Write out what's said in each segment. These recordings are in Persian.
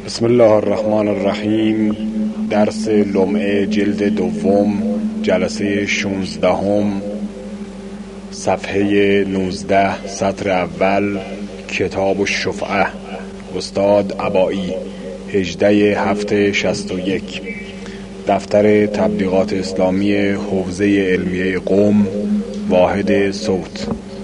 بسم الله الرحمن الرحیم. درس لمعه جلد دوم، جلسه 16، صفحه 19، سطر اول، کتاب الشفعه، استاد عبایی، 18/7/61، دفتر تبلیغات اسلامی حوزه علمیه قم، واحد صوت.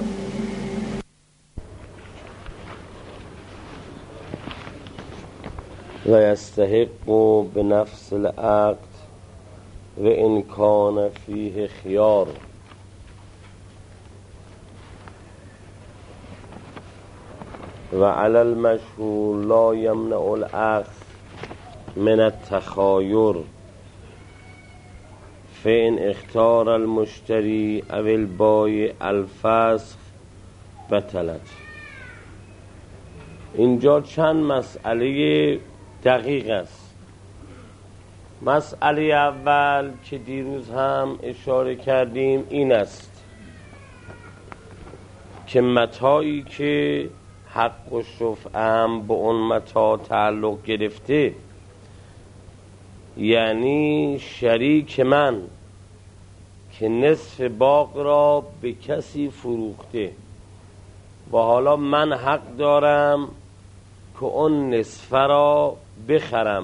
و یستحق بنفس العقد و ان کان فیه خیار. و علی المشهور لا یمنع العقد من التخایر فان اختار المشتری او البایع الفسخ بطلت. اینجا چند مسئله دقیق است. مسئله اول که دیروز هم اشاره کردیم این است که متاعی که حق و شفعه به اون متاع تعلق گرفته، یعنی شریک من که نصف باغ را به کسی فروخته و حالا من حق دارم که اون نصفه را بخرم،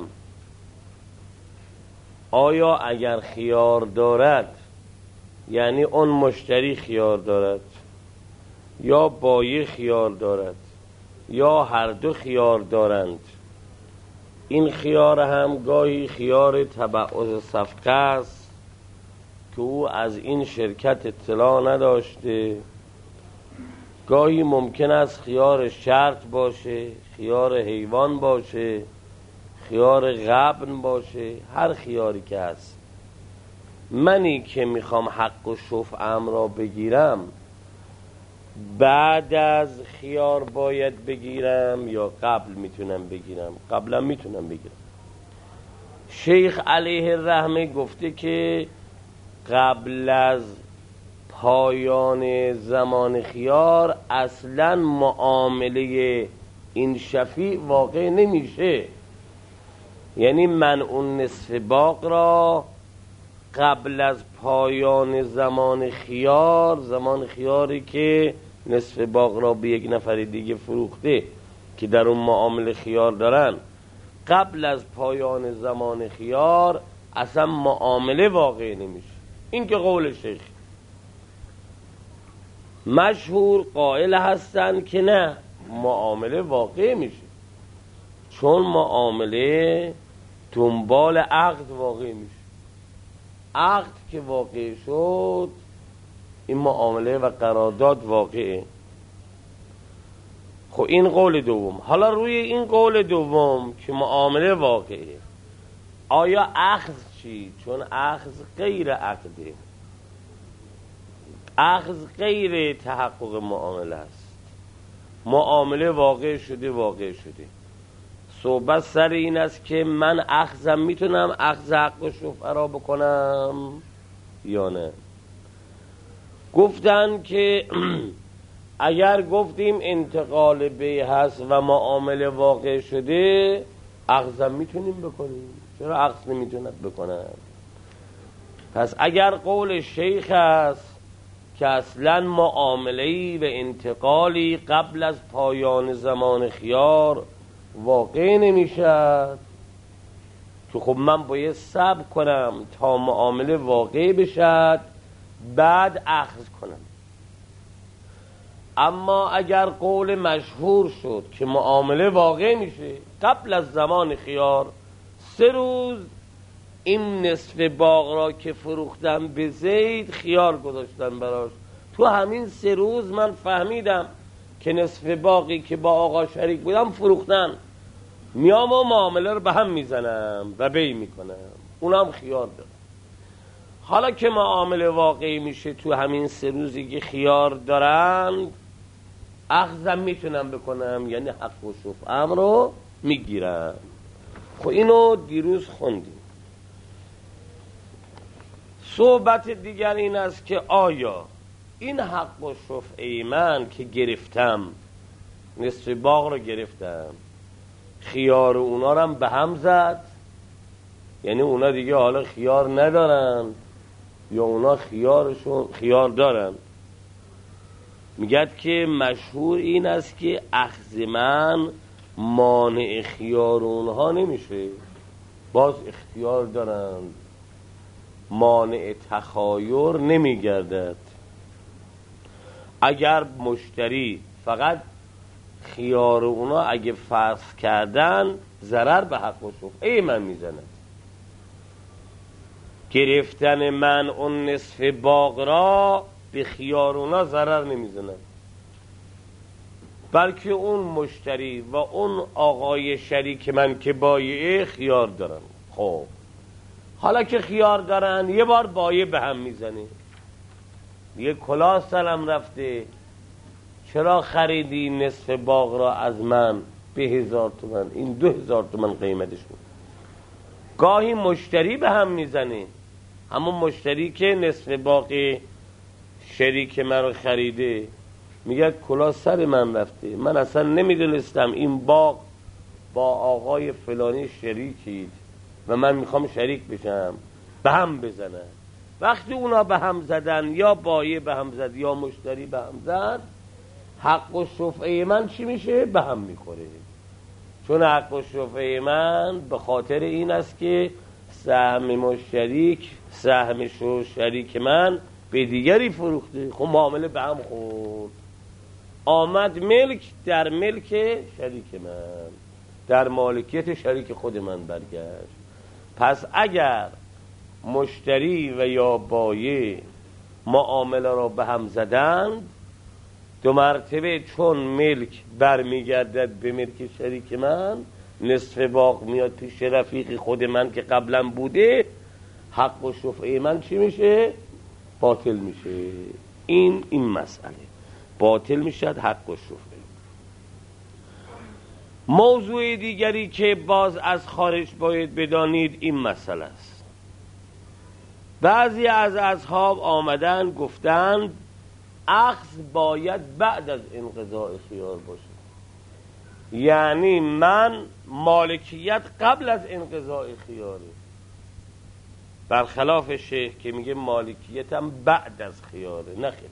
آیا اگر خیار دارد، یعنی اون مشتری خیار دارد یا بایع خیار دارد یا هر دو خیار دارند، این خیار هم گاهی خیار تبعض صفقه است که او از این شرکت اطلاع نداشته، گاهی ممکن است خیار شرط باشه، خیار حیوان باشه، خیار غبن باشه، هر خیاری که هست. منی که میخوام حق و شفعم را بگیرم، بعد از خیار باید بگیرم یا قبل میتونم بگیرم؟ قبلا میتونم بگیرم. شیخ علیه الرحمه گفته که قبل از پایان زمان خیار اصلا معامله این شفیع واقع نمیشه. یعنی من اون نصف باغ را قبل از پایان زمان خیار، زمان خیاری که نصف باغ را به یک نفر دیگه فروخته که در اون معامله خیار دارن، قبل از پایان زمان خیار اصلا معامله واقع نمیشه. این که قول شیخ. مشهور قائل هستن که نه، معامله واقع میشه، چون معامله دنبال عقد واقع میشه. عقد که واقع شد، این معامله و قرارداد واقعه. خب این قول دوم. حالا روی این قول دوم که معامله واقعه، آیا اخذ چی؟ چون اخذ غیر عقده، اخذ غیر تحقق معامله است. معامله واقع شده. صحبت سر این است که من اخذم میتونم اخذ حق و شفعه را بکنم یا نه. گفتن که اگر گفتیم انتقال بیع هست و معامله واقع شده، اخذم میتونیم بکنیم، چرا اخذ نمیتوند بکنم؟ پس اگر قول شیخ است که اصلا معامله‌ای و انتقالی قبل از پایان زمان خیار واقع نمیشد، که خب من باید صبر کنم تا معامله واقع بشد بعد اخذ کنم. اما اگر قول مشهور شد که معامله واقع میشه قبل از زمان خیار، 3 روز این نصف باغ را که فروختم به زید خیار گذاشتن براش، تو همین 3 روز من فهمیدم که نصف باقی که با آقا شریک بودم فروختن، میام و معامله رو به هم میزنم و بیع میکنم، اونم خیار دارم. حالا که معامله واقعی میشه تو همین 3 روزی که خیار دارن، اخذم میتونم بکنم، یعنی حق و شفعم رو میگیرم. خب اینو دیروز خوندیم. صحبت دیگر این است که آیا این حق و شفعه من که گرفتم، نصف باغ رو گرفتم، خیار اونا رو هم به هم زد، یعنی اونا دیگه حالا خیار ندارن یا اونا خیار دارن. میگد که مشهور این است که اخذ من مانع خیار اونها نمیشه، باز اختیار دارند، مانع تخایر نمیگردد. اگر مشتری فقط خیار اونا اگه فرض کردن ضرر به حق و شفعه من میزند، گرفتن من اون نصف باغ را به خیار اونا ضرر نمیزند، بلکه اون مشتری و اون آقای شریک من که بایعه خیار دارن. خب حالا که خیار دارن یه بار بایع به هم میزنه، یه کلاه سلام رفته، چرا خریدی نصف باغ را از من به 1000 تومن، این 2000 تومن قیمتش بود. گاهی مشتری به هم میزنه، همون مشتری که نصف باغ شریک من رو خریده میگه کلاه سر من رفته، من اصلا نمیدونستم این باغ با آقای فلانی شریکید و من میخوام شریک بشم، به هم بزنن. وقتی اونا به هم زدن، یا بایع به هم زد یا مشتری به هم زد، حق و شفعه من چی میشه؟ به هم میخوره. چون حق و شفعه من به خاطر این است که سهم شریک من به دیگری فروخته، خب معامله به هم خورد، آمد ملک در ملک شریک من، در مالکیت شریک خود من برگشت. پس اگر مشتری و یا بایع معامله را به هم زدند، 2 مرتبه چون ملک برمیگردد به ملک شریک من، نصف باغ میاد پیش رفیق خود من که قبلا بوده، حق و شفعه من چی میشه؟ باطل میشه. این مسئله باطل میشد حق و شفعه. موضوع دیگری که باز از خارج باید بدانید این مسئله است. بعضی از اصحاب آمدن گفتند اخذ باید بعد از انقضاء خیار باشه، یعنی من مالکیت قبل از انقضاء خیاره، برخلاف شیخ که میگه مالکیتم بعد از خیاره. نخیر،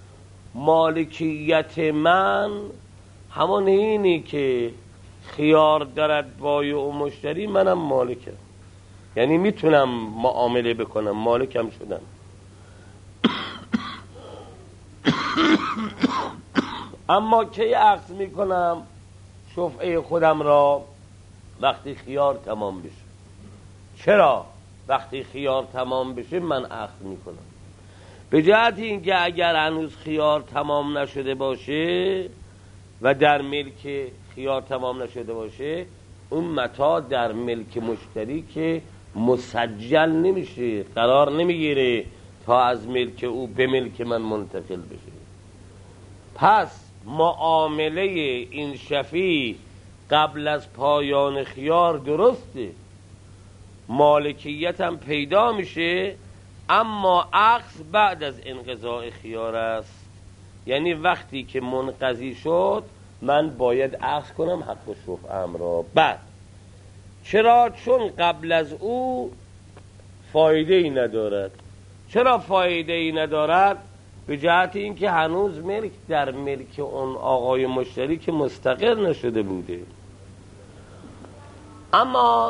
مالکیت من همون اینی که خیار دارد بایع و مشتری، منم مالکم، یعنی میتونم معامله بکنم، مالکم شدم. اما کی اخذ میکنم شفعه خودم را؟ وقتی خیار تمام بشه. چرا وقتی خیار تمام بشه من اخذ میکنم؟ به جهت اینکه اگر هنوز خیار تمام نشده باشه و در ملک خیار تمام نشده باشه، اون متاع در ملک مشتری که مسجل نمیشه، قرار نمیگیره تا از ملک او به ملک من منتقل بشه. پس معامله این شفیع قبل از پایان خیار درسته، مالکیتم پیدا میشه، اما اخذ بعد از انقضاء خیار است. یعنی وقتی که منقضی شد من باید اخذ کنم حق و شفعه‌ام را. بعد چرا؟ چون قبل از او فایده ای ندارد. چرا فایده ای ندارد؟ به جهت اینکه هنوز ملک در ملک اون آقای مشتری که مستقر نشده بوده. اما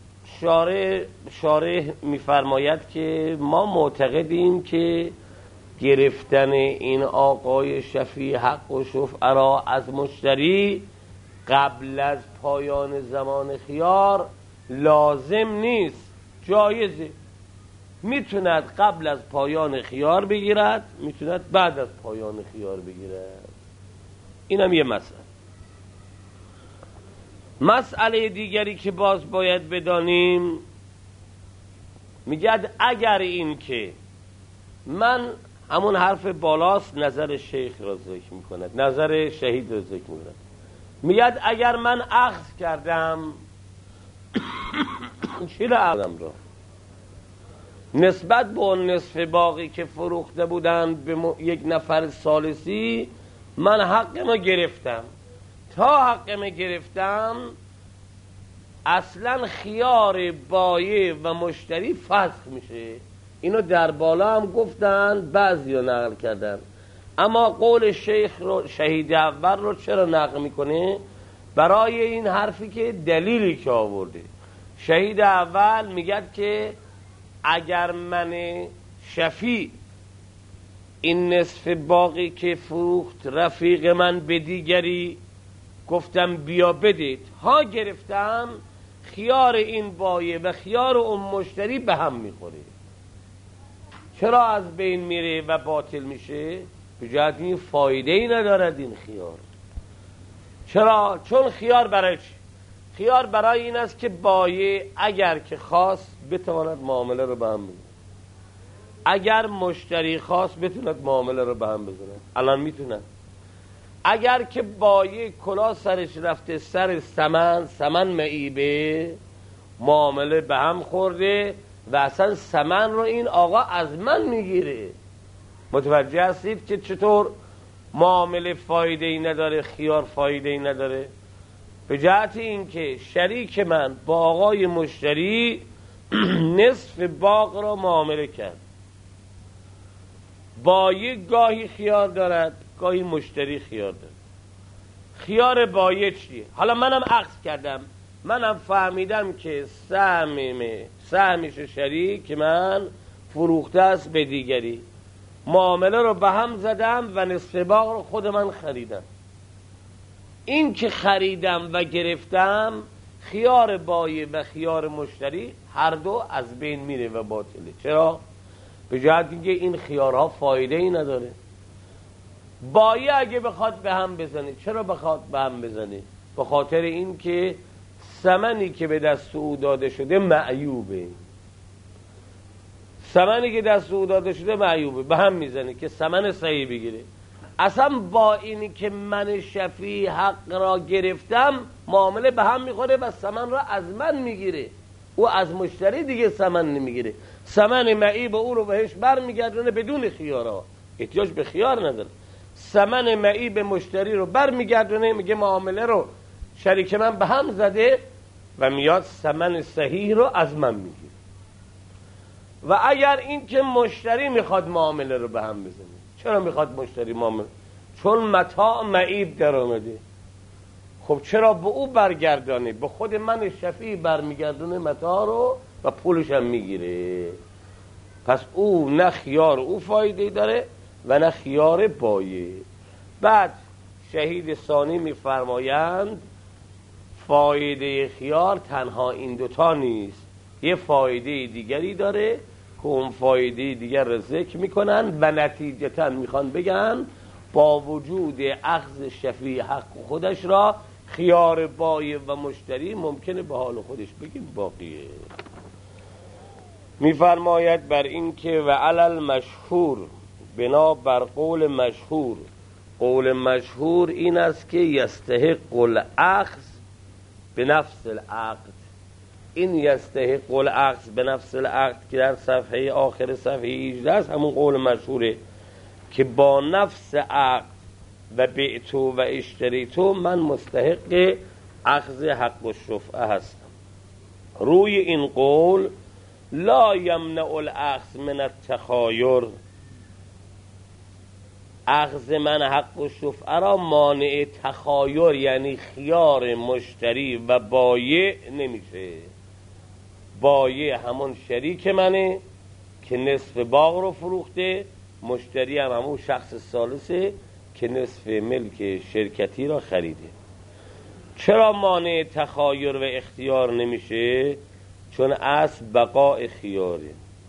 شارح میفرماید که ما معتقدیم که گرفتن این آقای شفیع حق و شفعه را از مشتری قبل از پایان زمان خیار لازم نیست، جایزه. میتوند قبل از پایان خیار بگیرد، میتوند بعد از پایان خیار بگیرد. اینم یه مسئله دیگری که باز باید بدانیم، میگد اگر این که من همون حرف بالاست، نظر شیخ را ذکر میکند، نظر شهید را ذکر میکند. میگد اگر من اخذ کردم چی را آدم را نسبت به اون نصف باقی که فروخته بودن به یک نفر ثالثی، من حقمو گرفتم. تا حقمو گرفتم اصلا خیار بایع و مشتری فسخ میشه. اینو در بالا هم گفتن، بعضی رو نقل کردن. اما قول شیخ رو، شهید اول رو چرا نقل میکنه؟ برای این حرفی که دلیلی که آورده. شهید اول میگه که اگر من شفیع این نصف باقی که فروخت رفیق من به دیگری گفتم بیا بدید، ها گرفتم، خیار این بایع و خیار اون مشتری به هم میخوره. چرا از بین میره و باطل میشه؟ به جهت این فایده ای ندارد این خیار. چرا؟ چون خیار برای چی؟ خیار برای این است که بایع اگر که خواست بتواند معامله رو به هم بزنه، اگر مشتری خواست بتواند معامله رو به هم بزنه. الان میتونن. اگر که بایع کلا سرش رفته سر سمن معیبه، معامله به هم خورده و اصلا سمن رو این آقا از من میگیره. متوجه هستید که چطور معامله فایده ای نداره، خیار فایده ای نداره؟ به جهت این که شریک من با آقای مشتری نصف باغ را معامله کرد. بایع گاهی خیار دارد، گاهی مشتری خیار دارد. خیار بایع چیه؟ حالا منم عقد کردم، منم فهمیدم که سهمش شریک من فروخته است به دیگری، معامله رو به هم زدم و نصف باغ رو خود من خریدم. این که خریدم و گرفتم، خیار بایع و خیار مشتری هر دو از بین میره و باطله. چرا؟ به جهت اینکه این خیارها فایده ای نداره. بایع اگه بخواد به هم بزنه، چرا بخواد به هم بزنه؟ به خاطر این که ثمنی که به دست او داده شده معیوبه. ثمنی که دست او داده شده معیوبه، به هم میزنه که ثمن صحیح بگیره. اصلا با اینی که من شفیع حق را گرفتم، معامله به هم میخوره و ثمن را از من میگیره، او از مشتری دیگه ثمن نمیگیره. ثمن معیب او رو بهش برمیگردونه بدون خیارا، احتیاج به خیار نداره. ثمن معیب مشتری رو برمیگردونه، میگه معامله رو شریک من به هم زده و میاد ثمن صحیح رو از من میگیره. و اگر این که مشتری میخواد معامله رو به هم بزنه، چرا میخواد مشتری معامله؟ چون متاع معیب در آمده. خب چرا به او برگردانه؟ به خود من شفیع برمیگردونه متاع رو و پولش هم میگیره. پس او نه خیار او فایده داره و نه خیار بایع. بعد شهید ثانی میفرمایند فایده خیار تنها این دوتا نیست، یه فایده دیگری داره که اون فایده دیگر رو ذکر میکنن و نتیجتا میخوان بگن با وجود اخذ شفیع حق خودش را، خیار بایع و مشتری ممکنه به حال خودش بگیم باقیه. میفرماید بر این که و علل مشهور، بنا بر قول مشهور. قول مشهور این است که یستحق الاخذ به نفس العقد. این یستحق الاخذ به نفس العقد که در صفحه آخر صفحه 18 است، همون قول مشهوره که با نفس عقد و بعتو و اشتریتو من مستحق اخذ حق الشفعه هستم. روی این قول لا یمنع الاخذ من التخایر، اخذ من حق الشفعه را مانع تخایر یعنی خیار مشتری و بایع نمیشه. بایع همون شریک منه که نصف باغ رو فروخته، مشتری هم همون شخص ثالثه که نصف ملک شرکتی را خریده. چرا مانع تخایر و اختیار نمیشه؟ چون اصل بقاء خیاره.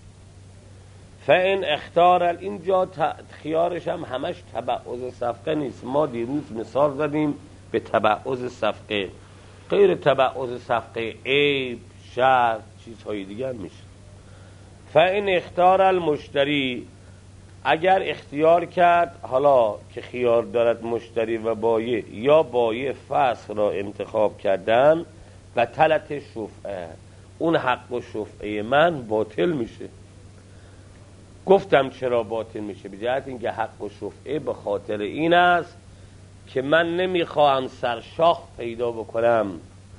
فان اختار، اینجا خیارش هم همش تبعض صفقه نیست. ما دیروز مثال زدیم به تبعض صفقه، غیر تبعض صفقه عیب، شرط، چیزهای دیگر میشه. فان اختار المشتری، اگر اختیار کرد، حالا که خیار دارد مشتری و بایع، یا بایع فسخ را انتخاب کردن و طلت شفعه، اون حق و شفعه من باطل میشه. گفتم چرا باطل میشه؟ به جهت اینکه حق و شفعه به خاطر این است که من نمیخواهم سرشاخ پیدا بکنم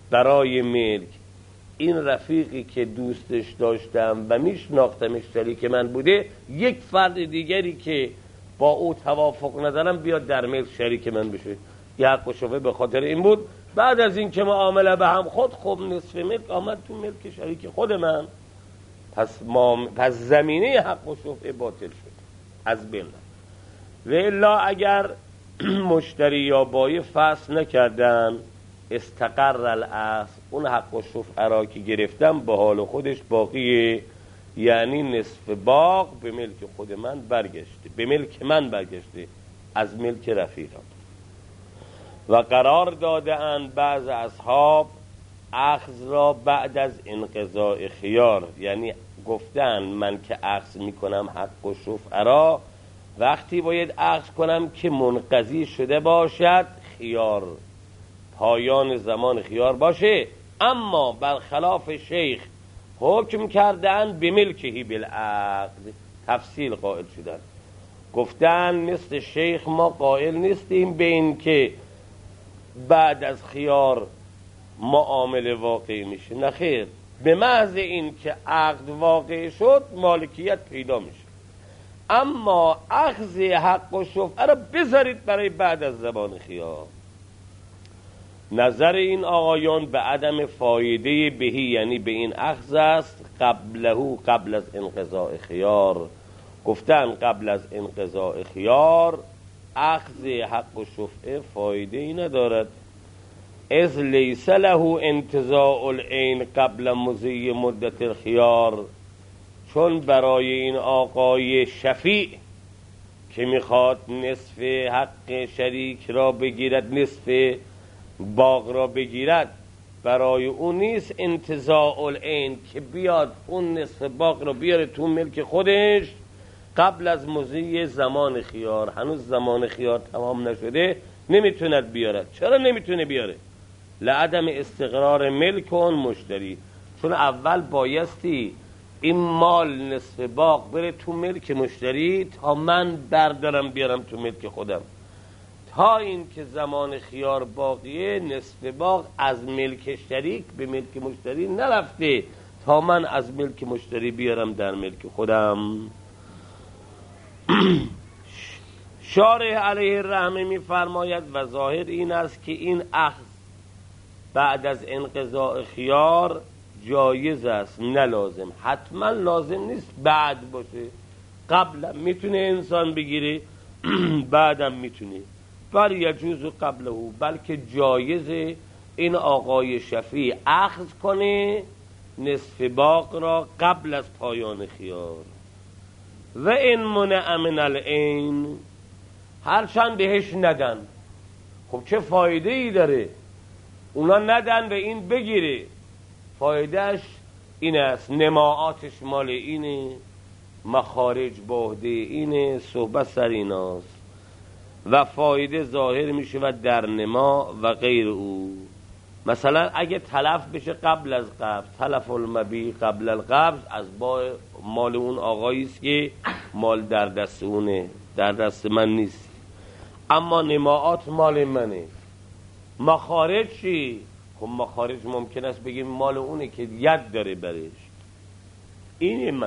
برای ملک این رفیقی که دوستش داشتم و میشناختمش شریک من بوده، یک فرد دیگری که با او توافق ندارم بیاد در ملک شریک من بشه. یه حق و شفعه به خاطر این بود. بعد از این که معامله به هم خب نصف ملک آمد تو ملک شریک خود من، پس زمینه حق و شفعه باطل شد از بین. و الا اگر مشتری یا بایع فصل نکردن استقر الاصل، اون حق و شفعه را که گرفتم به حال خودش باقیه، یعنی نصف باغ به ملک خود من برگشته، به ملک من برگشته از ملک رفیقم. و قرار داده اند بعض اصحاب اخذ را بعد از انقضاء خیار، یعنی گفتن من که اخذ میکنم حق و شفعه را وقتی باید اخذ کنم که منقضی شده باشد خیار، پایان زمان خیار باشه. اما برخلاف شیخ حکم کردن به ملکهی بالعقد، تفصیل قائل شدن، گفتن مثل شیخ ما قائل نیستیم به این که بعد از خیار معامله واقع میشه، نه خیر، به محض این که عقد واقع شد مالکیت پیدا میشه. اما اخذ حق و شفعه را بذارید برای بعد از زمان خیار. نظر این آقایان به عدم فایده بهی، یعنی به این اخذ است قبل از انقضاء خیار. گفتن قبل از انقضاء خیار اخذ حق و شفعه فایده ای ندارد، از لیس له انتزاع العین قبل مضی مدت الخیار، چون برای این آقای شفیع که میخواد نصف حق شریک را بگیرد، نصف باغ را بگیرد، برای اون نیست انتزاع العین که بیاد اون نصف باغ را بیاره تو ملک خودش قبل از مضی زمان خیار. هنوز زمان خیار تمام نشده، نمیتوند بیارد. چرا نمیتونه بیاره؟ لعدم استقرار ملک اون مشتری، چون اول بایستی این مال نصف باغ بره تو ملک مشتری تا من بردارم بیارم تو ملک خودم. تا این که زمان خیار باقیه نصف باغ از ملک شریک به ملک مشتری نرفته تا من از ملک مشتری بیارم در ملک خودم. شارح علیه الرحمه می فرماید و ظاهر این است که این اخذ بعد از انقضاء خیار جایز است، نه لازم. حتما لازم نیست بعد باشه، قبلا میتونه انسان بگیره بعدم میتونه، بل یجوز قبله، بلکه جایزه این آقای شفیع اخذ کنه نصف باغ را قبل از پایان خیار. و این منع من العین، هرچند بهش ندن، خب چه فایده ای داره؟ اونا ندن و این بگیره، فایدهش این است نماعاتش مال اینه، مخارج بهده اینه، صحبت سر ایناست و فایده ظاهر می شود در نما و غیر او. مثلا اگه تلف بشه قبل از قبض، تلف المبیع قبل القبض، از مال اون آقایی است که مال در دست اونه، در دست من نیست، اما نماعات مال منه. مخارج چی؟ خب مخارج ممکن است بگیم مال اونه که ید داره برش. این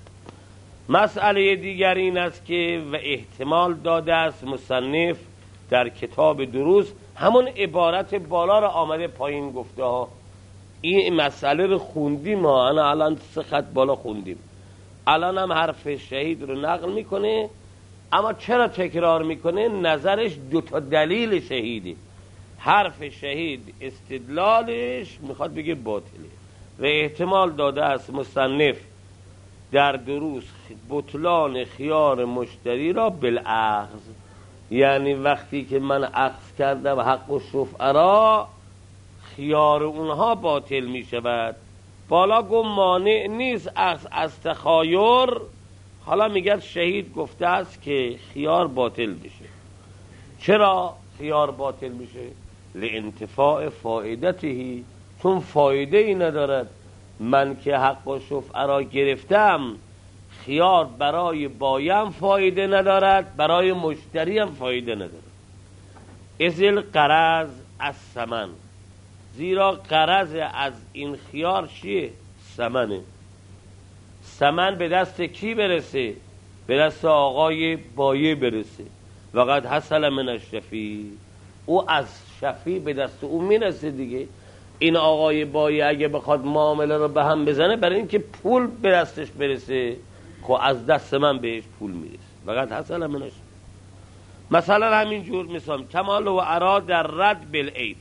مسئله دیگر این است که و احتمال داده است مصنف در کتاب دروس همون عبارت بالا را آمده پایین گفته ها. این مسئله رو خوندیم ما، انا الان 3 خط بالا خوندیم، الان هم حرف شهید رو نقل میکنه. اما چرا تکرار میکنه؟ نظرش 2 دلیل شهیده. حرف شهید استدلالش میخواد بگه باطله و احتمال داده است مصنف در دروس بطلان خیار مشتری را بالاخذ، یعنی وقتی که من اخذ کردم حق و شفعه را، خیار اونها باطل می شود. بالا گم مانع نیست اخذ از تخایر، حالا میگه شهید گفته است که خیار باطل بشه. چرا خیار باطل میشه؟ لانتفاع فایدته، چون فایده ای ندارد. من که حق و شفعه را گرفتم، خیار برای بایم فایده ندارد، برای مشتری هم فایده ندارد. ازل قرض از ثمن، زیرا غرض از این خیار چیه؟ ثمنه. ثمن به دست کی برسه؟ به دست آقای بایه برسه. وقد حصل من الشفیع، او از شفیع به دست او میرسه دیگه. این آقای بایه اگه بخواد معامله رو به هم بزنه برای اینکه پول به دستش برسه، خب از دست من بهش پول میرسه. وقد حصل من الشفیع. مثلا همین جور مثال کمال و اراد در رد بالعیب،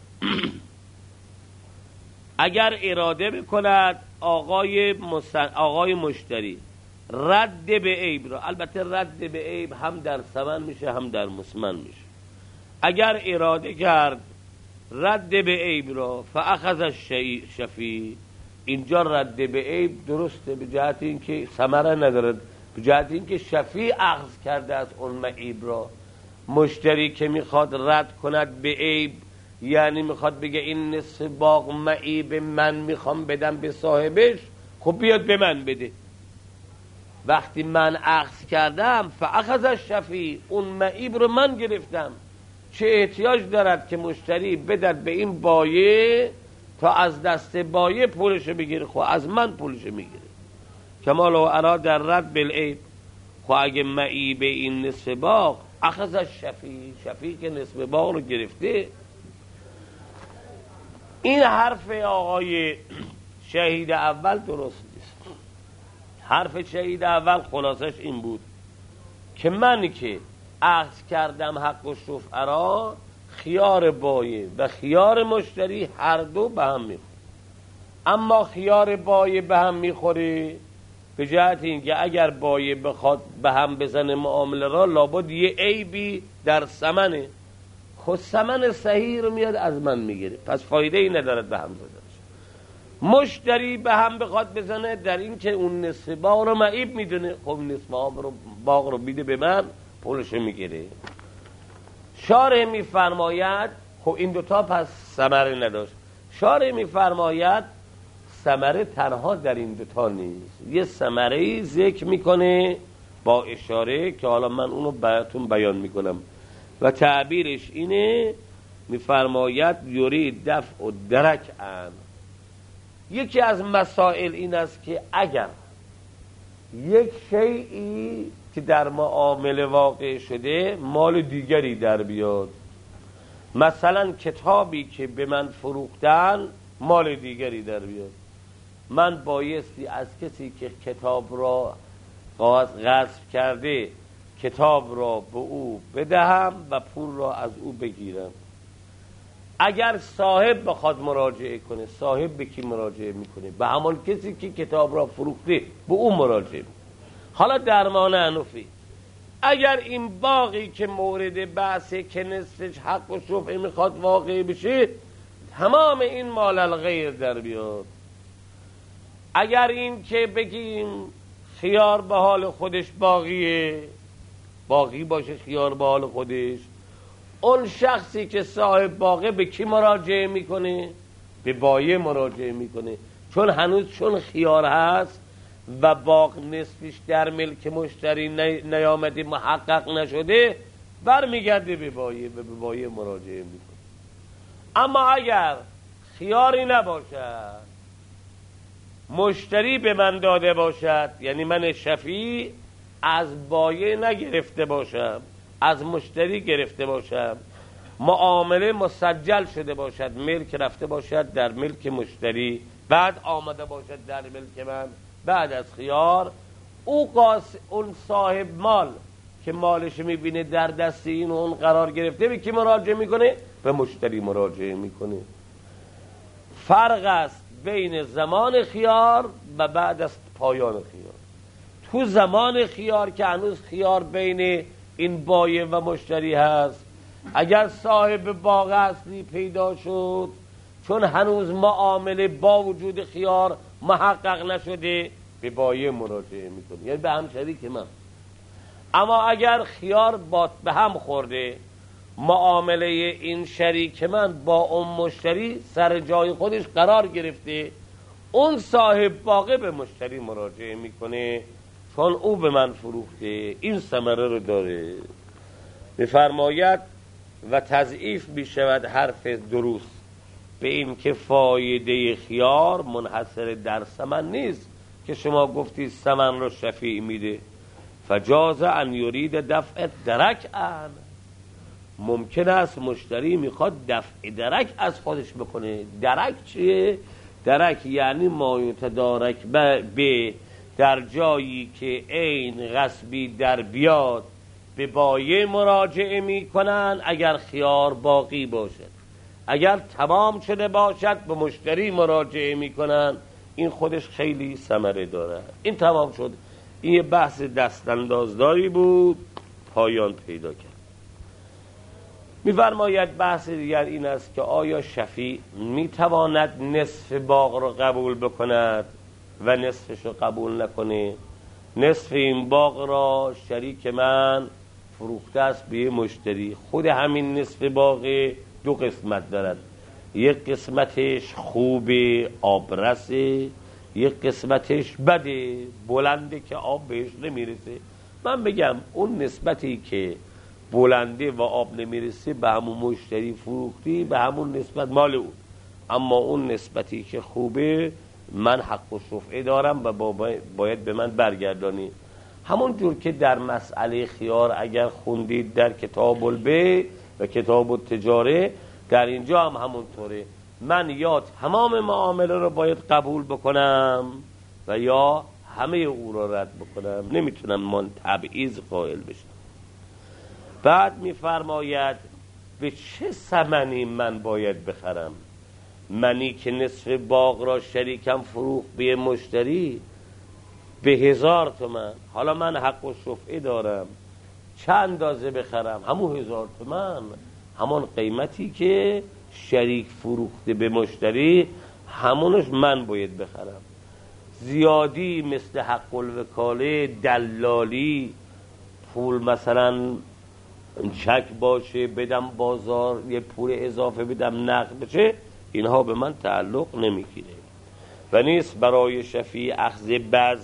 اگر اراده بکند آقای مشتری رد به عیب را، البته رد به عیب هم در ثمن میشه هم در مسمن میشه. اگر اراده کرد رد به عیب را فاخذ الشفیع، اینجا رد به عیب درسته به جهت اینکه ثمره نداره، به جهت اینکه شفیع اخذ کرده از اون معیب را. مشتری که میخواد رد کند به عیب یعنی میخواد بگه این نصف باغ معیب من میخوام بدم به صاحبش، خب بیاد به من بده. وقتی من اخذ کردم فاخذ الشفیع، اون معیب رو من گرفتم، چه احتیاج دارد که مشتری بدد به این بایه تا از دست بایه پولش بگیره؟ خب از من پولش میگیره. کمال و اراد در رد بالعیب، خب اگه معیب این نصف باغ اخذ الشفیع، شفیع که نصف باغ رو گرفته. این حرف آقای شهید اول درست نیست. حرف شهید اول خلاصش این بود که من که اخذ کردم حق و شفعه را، خیار بایه و خیار مشتری هر دو به هم میخوره. اما خیار بایه به هم میخوره به جهت این که اگر بایه بخواد به هم بزنه معامله را، لابد یه عیبی در ثمنه. خود ثمن صحیح رو میاد از من میگیره، پس فایده ای ندارد به هم زدنش. مشتری به هم بخواد بزنه در این که اون نصف باغ رو معیب میدونه، خب نصف باغ رو بیده به من، پولش میگیره. شارع میفرماید خب این دوتا پس ثمره نداشت. شارع میفرماید ثمره تنها در این دوتا نیست، یه ثمره‌ای ذکر میکنه با اشاره که حالا من اونو براتون بیان میکنم و تعبیرش اینه، میفرماید یرید دفع و درک ان. یکی از مسائل این است که اگر یک شیئی که در معامله واقع شده مال دیگری در بیاد، مثلا کتابی که به من فروختن مال دیگری در بیاد، من بایستی از کسی که کتاب را غصب کرده کتاب را به او بدهم و پول را از او بگیرم. اگر صاحب بخواد مراجعه کنه، صاحب به کی مراجعه میکنه؟ به همان کسی که کتاب را فروخته به او مراجعه میکنه. حالا درمان انوفی، اگر این باقی که مورد بحثه که نصفش حق و شفعه میخواد واقع بشه، تمام این مال الغیر در بیاد. اگر این که بگیم خیار به حال خودش باقیه، باقی باشه خیار به حال خودش، اون شخصی که صاحب باقی به کی مراجعه میکنه؟ به بایه مراجعه میکنه، چون خیار هست و باغ نصفش در ملک مشتری نیامده، محقق نشده، برمیگرده به بایه و به بایه مراجعه میکنه. اما اگر خیاری نباشد، مشتری به من داده باشد، یعنی من شفیع از بایه نگرفته باشم، از مشتری گرفته باشم، معامله مسجل شده باشد، ملک رفته باشد در ملک مشتری، بعد آمده باشد در ملک من بعد از خیار، اون صاحب مال که مالش میبینه در دست این و اون قرار گرفته، به کی مراجعه میکنه؟ به مشتری مراجعه میکنه. فرق است بین زمان خیار و بعد از پایان خیار. تو زمان خیار که هنوز خیار بین این بایه و مشتری هست، اگر صاحب باغ اصلی پیدا شد، چون هنوز معامله با وجود خیار محقق نشده، به بایه مراجعه میکنه، یعنی به هم شریک من. اما اگر خیار به هم خورده، معامله این شریک من با اون مشتری سر جای خودش قرار گرفته، اون صاحب باغ به مشتری مراجعه میکنه، چون او به من فروخته، این ثمره رو داره. میفرماید و تضعیف میشود حرف دروس، به این که فایده خیار منحصر در ثمن نیست که شما گفتید ثمن رو شفیع میده. فجاز ان یرید دفع درک ان، ممکن است مشتری میخواد دفع درک از خودش بکنه. درک چیه؟ درک یعنی ما یتدارک به، در جایی که عین غصبی در بیاد به بایع مراجعه میکنن اگر خیار باقی باشد، اگر تمام شده باشد به مشتری مراجعه میکنن. این خودش خیلی ثمره داره. این تمام شد. این یه بحث دستاندازداری بود، پایان پیدا کرد. می‌فرماید بحث دیگر این است که آیا شفیع میتواند نصف باغ رو قبول بکند و نصفش رو قبول نکنه؟ نصف این باغ را شریک من فروخته است به مشتری. خود همین نصف باغ دو قسمت دارد، یک قسمتش خوبه آبرسه، یک قسمتش بده بلنده که آب بهش نمیرسه. من بگم اون نسبتی که بلنده و آب نمیرسه به همون مشتری فروختی، به همون نسبت مال اون. اما اون نسبتی که خوبه من حق و شفعه دارم و باید به من برگردانی. همون جور که در مسئله خیار اگر خوندید در کتاب البیع و کتاب التجاره، در اینجا هم همونطوره. من یا تمام معامله رو باید قبول بکنم و یا همه او رو رد بکنم. نمیتونم من تبعیض قائل بشم. بعد میفرماید به چه ثمنی من باید بخرم؟ منی که نصف باغ را شریکم فروخت به مشتری به 1000 تومان. حالا من حق و شفعه دارم، چند اندازه بخرم؟ همون 1000 تومان، همون قیمتی که شریک فروخته به مشتری همونش من باید بخرم. زیادی مثل حق الوکاله، دلالی، پول مثلا چک باشه بدم بازار، یه پول اضافه بدم نقد بشه، اینها به من تعلق نمیگیره و نیست برای شفیع اخذ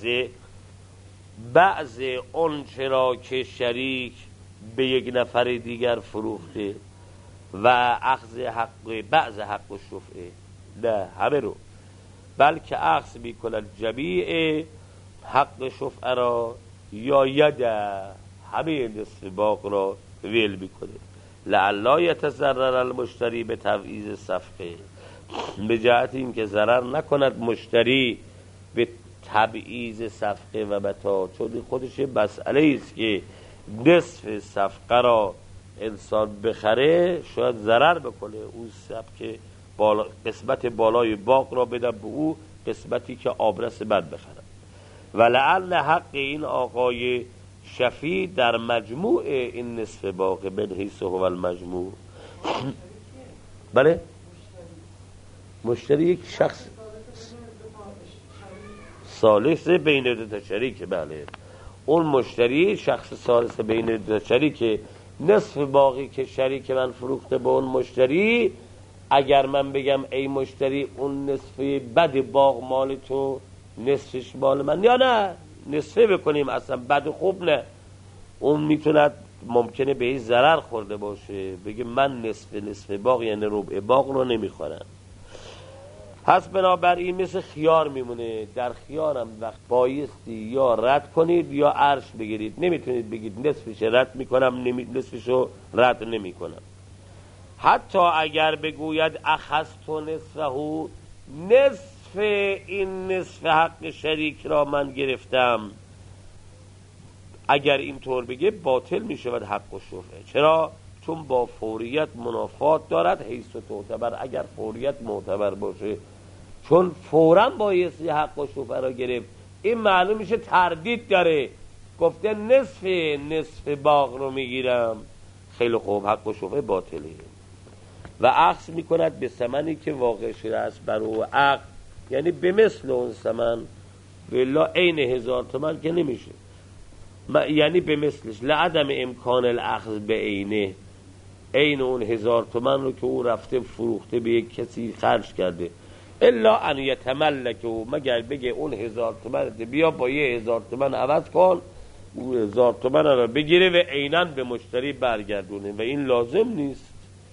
بعض اون چرا که شریک به یک نفر دیگر فروخته و اخذ بعض حق و شفعه، نه همه رو، بلکه اخذ میکند جمیع حق شفعه را یا یده، همه نصف باغ را ویل میکنه. لعلا یتضرر المشتری به تبعیض صفقه، به جهت این که ضرر نکند مشتری به تبعیض صفقه و متاع. چون خودش مسئله است که نصف صفقه را انسان بخره شاید ضرر بکنه. اون صفقه قسمت بالای باغ را بدم به او، قسمتی که آبرس بد بخرم. و لعل حق این آقای شفیع در مجموع این نصف باغ من حیث هو المجموع. بله، مشتری یک شخص ثالث بین دو تا شریک. بله، اون مشتری شخص ثالث بین دو تا شریک. نصف باقی که شریک من فروخته به اون مشتری، اگر من بگم ای مشتری اون نصف بد باغ مال تو، نصفش مال من، یا نه نصفه بکنیم، اصلا بد خوب نه، اون میتونه ممکنه به این ضرر خورده باشه، بگه من نصف باغ یعنی ربع باغ رو نمیخورم. پس بنابراین مثل خیار میمونه. در خیارم وقت بایستی یا رد کنید یا عرش بگیرید. نمیتونید بگید نصفش رد میکنم، نصفشو رد نمیکنم. حتی اگر بگوید اخذت نصفه، نصف این نصف حق شریک را من گرفتم، اگر اینطور بگه باطل میشود حق و شفعه. چرا؟ چون با فوریت منافات دارد حیث تعتبر. اگر فوریت معتبر باشه، چون فوراً بایستی حق و شفعه را گرفت، این معلوم میشه تردید داره، گفته نصف باغ رو میگیرم، خیلی خوب، حق و شفعه باطله و اخذ میکند به ثمنی که واقع شده است بر او عقد، یعنی به مثل اون ثمن. بلا عین 1000 تومان که نمیشه، یعنی به مثلش، لعدم امکان الاخذ به عینه، عین اون 1000 تومان رو که او رفته فروخته به یک کسی خرج کرده، الا ان یتملک، مگر بگه اون 1000 تومان بیا با یه 1000 تومان عوض کن، اون 1000 تومان رو بگیره و عیناً به مشتری برگردونه و این لازم نیست.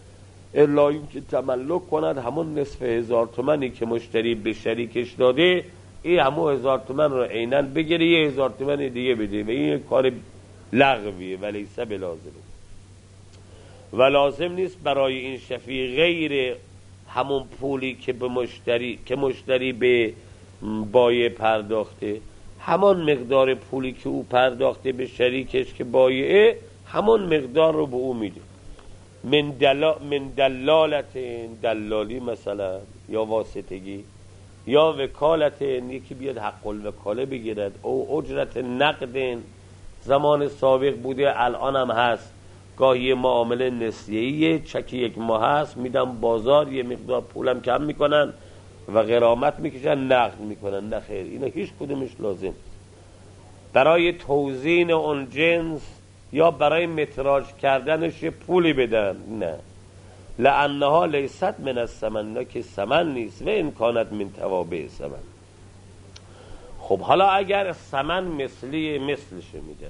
الا این که تملک کند همون نصف 1000 تومنی که مشتری به شریکش داده، این همون 1000 تومن رو عیناً بگیره 1000 تومن دیگه بده و این کار لغویه ولیس بلازمه و لازم نیست برای این شفیع غیر همون پولی که به مشتری به بایع پرداخته، همون مقدار پولی که او پرداخته به شریکش که بایعه، همون مقدار رو به او میده. من دلالت، دلالی مثلا، یا واسطگی، یا وکالت، یکی بیاد حق الوکاله بگیرد، او اجرت نقد، زمان سابق بوده الان هم هست، گاهی معامله نسیه‌ایه، چک 1 ماه هست، میدم بازار، یه مقدار پولم کم میکنن و غرامت میکشن، نقد میکنن. نه خیر، اینا هیچ کدومش لازم برای توزین اون جنس یا برای متراژ کردنش پولی بدن، نه. لانها لیست من الثمن، نه که ثمن نیست، و امکانت من توابع ثمن. خب حالا اگر ثمن مثلی مثلش میده،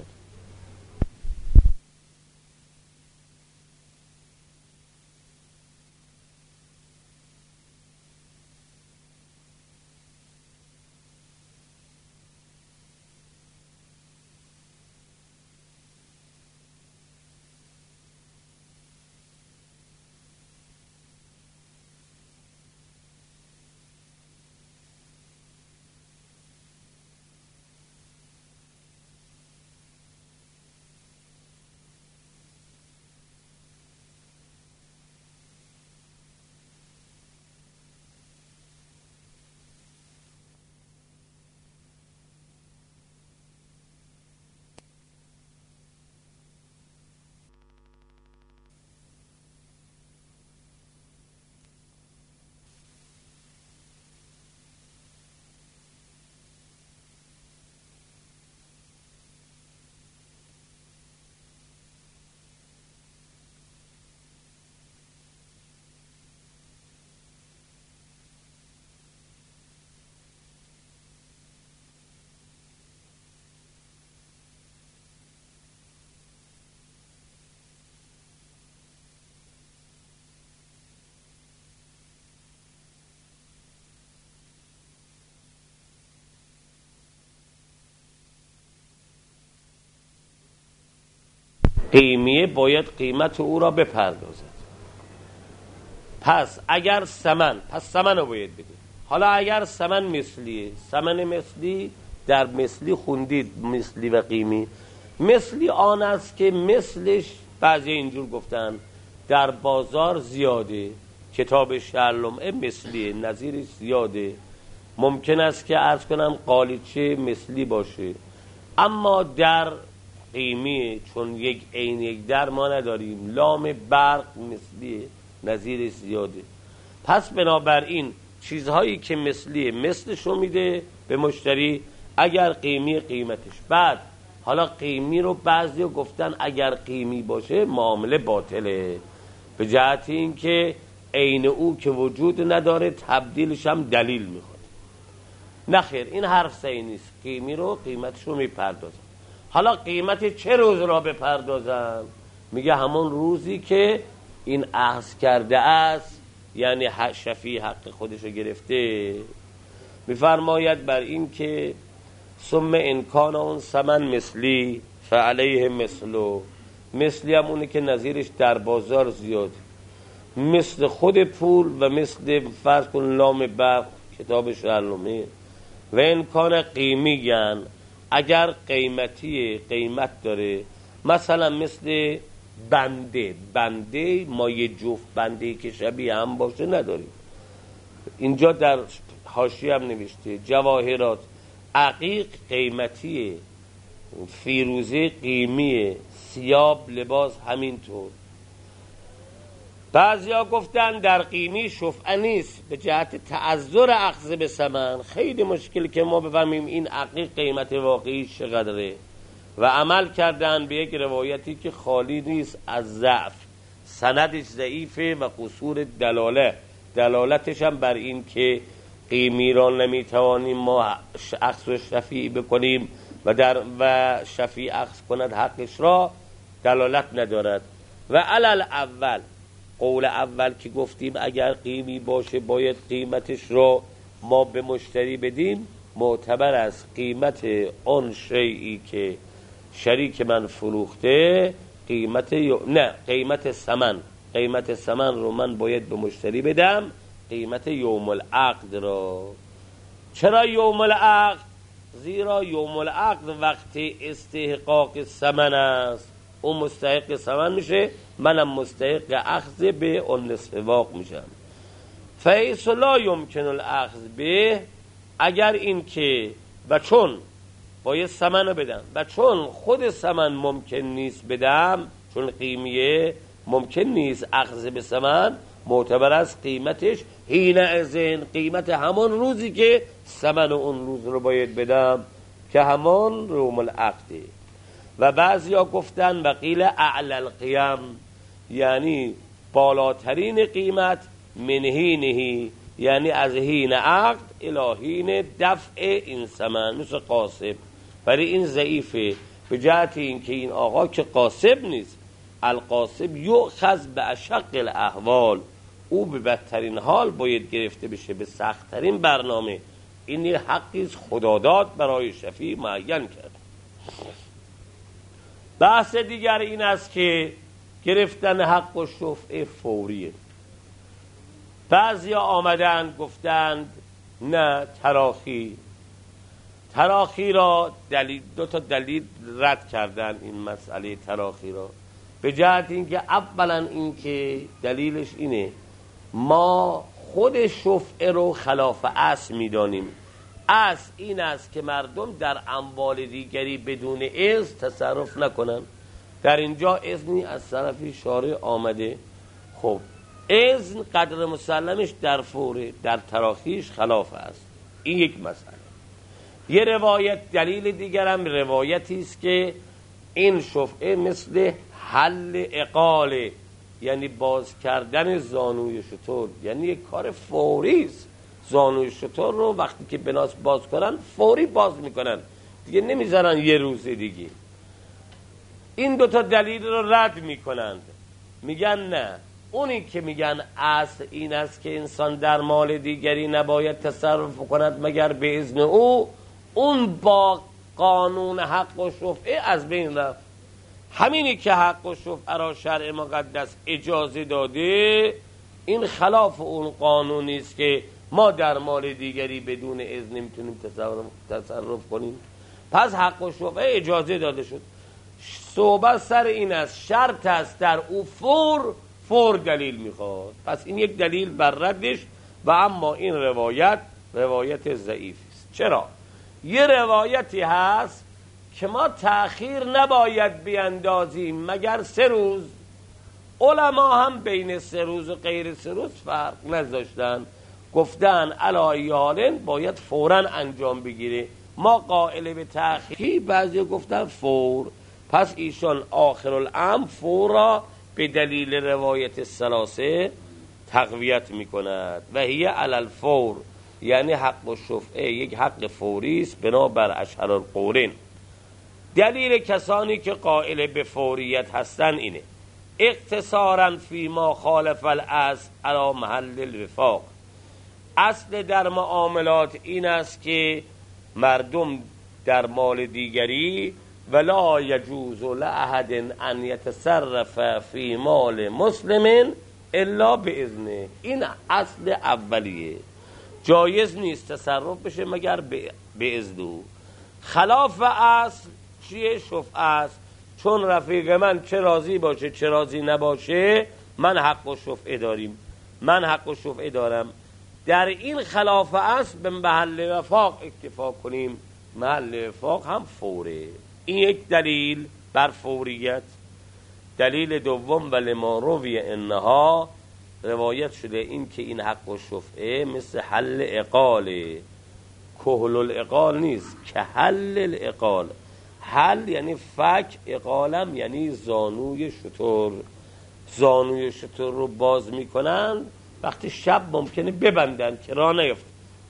قیمیه باید قیمت او را بپردازد. پس اگر ثمن رو باید بده. حالا اگر ثمن مثلیه، ثمن مثلی در مثلی خوندید، مثلی و قیمی. مثلی آن است که مثلش بعضی اینجور گفتن در بازار زیاده، کتاب شعرلمعه مثلیه، نظیرش زیاده، ممکن است که عرض کنم قالیچه مثلی باشه، اما در قیمی چون یک عین یک در ما نداریم، لام برق مثلیه، نظیر زیاده. پس بنابراین چیزهایی که مثلیه مثلشو میده به مشتری، اگر قیمی قیمتش. بعد حالا قیمی رو بعضی گفتن اگر قیمی باشه معامله باطله، به جهت این که عین او که وجود نداره تبدیلش هم دلیل میخواد. نخیر، این حرف صحیح نیست. قیمی رو قیمتشو میپردازن. حالا قیمت چه روز را بپردازم؟ میگه همون روزی که این اخذ کرده است، یعنی شفیع حق خودشو گرفته. میفرماید بر این که ثم امکان اون ثمن مثلی فعلیه مثلو، مثلی هم اونه که نظیرش در بازار زیاد، مثل خود پول و مثل فرض کن لام برق کتاب شعرلمعه. و امکان قیمی گن اگر قیمت داره، مثلا مثل بنده ما یه جفت بنده که شبیه هم باشه نداریم. اینجا در حاشیه هم نوشته جواهرات، عقیق قیمتیه، فیروزه قیمیه، ثیاب لباس همینطور. بعضیا گفتن در قیمی شفعه نیست به جهت تعذر اخذ به ثمن. خیلی مشکل که ما بفهمیم این عقیق قیمت واقعی چقدره، و عمل کردن به یک روایتی که خالی نیست از ضعف، سندش ضعیفه و قصور دلالتش هم بر این که قیمی را نمیتوانیم ما اخذ و شفیع بکنیم و شفیع اخذ کند حقش را، دلالت ندارد. و علل اول قول اول که گفتیم اگر قیمی باشه باید قیمتش رو ما به مشتری بدیم، معتبر از قیمت آن شیئی که شریک من فروخته، قیمت ثمن رو من باید به مشتری بدم، قیمت یوم العقد را. چرا یوم العقد؟ زیرا یوم العقد وقتی استحقاق ثمن است، اون مستحق ثمن میشه، منم مستحق اخذ به اون نصف واق میشم. فیس لا یمکن الاخذ به، اگر این که و چون باید ثمن رو بدم و چون خود ثمن ممکن نیست بدم، چون قیمیه ممکن نیست اخذ به ثمن، معتبر از قیمتش حین ازن، قیمت همان روزی که ثمن اون روز رو باید بدم که همان یوم العقده. و بعضیا گفتن و قیل اعلی القیم، یعنی بالاترین قیمت، من حینهی، یعنی از حین عقد الی حین دفع این ثمن، مثل قاسب. ولی این ضعیفه به جهت این که این آقا که قاسب نیست، القاسب یؤخذ به اشق الاحوال، او به بدترین حال باید گرفته بشه، به سختترین برنامه. این یه حقی خداداد برای شفیع معین کرد. بحث دیگر این است که گرفتن حق و شفعه فوریه. بعضیا آمدن گفتند نه، تراخی را دو تا دلیل رد کردن این مسئله تراخی را، به جهت اینکه اولا اینکه دلیلش اینه ما خود شفعه رو خلاف اصل میدانیم. اصل این است که مردم در اموال دیگری بدون اذن تصرف نکنن. در اینجا اذنی از طرفی شارع آمده، خب اذن قدر مسلمش در فوره، در تراخیش خلاف است. این یک مسئله. یه روایت دلیل دیگرم روایتی است که این شفعه مثل حل اقاله، یعنی باز کردن زانوی شتر، یعنی یک کار فوری است. زانوی شتر رو وقتی که بناس باز کنن فوری باز میکنن، دیگه نمیذارن یه روز دیگه. این دوتا دلیل رو رد میکنند، میگن نه، اونی که میگن اصل این است که انسان در مال دیگری نباید تصرف کند مگر به اذن او، اون با قانون حق و شفعه از بین رفت. همینی که حق و شفعه را شرع مقدس اجازه داده، این خلاف اون قانونی است که ما در مال دیگری بدون اذن نمیتونیم تصرف کنیم. پس حق و شفعه اجازه داده شد. صحبت سر این است، شرط است در او فور دلیل میخواد. پس این یک دلیل بر ردش. و اما این روایت ضعیف است. چرا؟ یه روایتی هست که ما تأخیر نباید بیندازیم مگر 3 روز. علما هم بین 3 روز و غیر 3 روز فرق نذاشتن، گفتن علایالن باید فوراً انجام بگیره. ما قائل به تأخیر، بعضی گفتن فور. پس ایشان آخر الامر فور را به دلیل روایت ثلاثه تقویت میکند و هی علی الفور، یعنی حق و شفعه یک حق فوری است بنابر اشهر القولین. دلیل کسانی که قائل به فوریت هستن اینه: اقتصارا فی ما خالف الاصل علی محل الوفاق. اصل در معاملات این است که مردم در مال دیگری ولا یجوز لاحد ان یتصرف فی مال مسلم الا باذنه. این اصل اولیه، جایز نیست تصرف بشه مگر به اذن او. خلاف اصل چیه؟ شفعه است. چون رفیق من چه راضی باشه چه راضی نباشه، من حق و شفعه دارم. در این خلاف اصل به محل وفاق اکتفا کنیم. محل وفاق هم فوره. این یک دلیل بر فوریت. دلیل دوم و لما روی انها، روایت شده این که این حق و شفعه مثل حل اقاله. کهل الاقال نیست، که حل الاقال. حل یعنی فک، اقالم یعنی زانوی شتر. زانوی شتر رو باز میکنن وقتی شب ممکنه ببندن که راه نیفت.